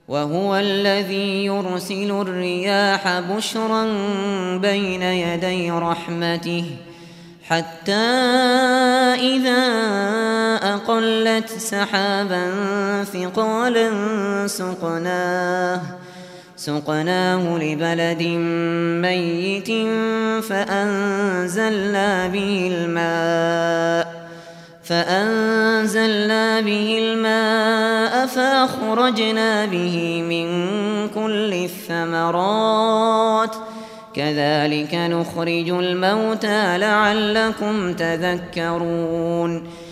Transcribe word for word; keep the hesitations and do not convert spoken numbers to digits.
وهو الذي يرسل الرياح بشرا بين يدي رحمته حتى إذا أقلت سحابا ثقالا سقناه سقناه لبلد ميت فأنزلنا به الماء فأنزلنا به الماء فأخرجنا به من كل الثمرات كذلك نخرج الموتى لعلكم تذكرون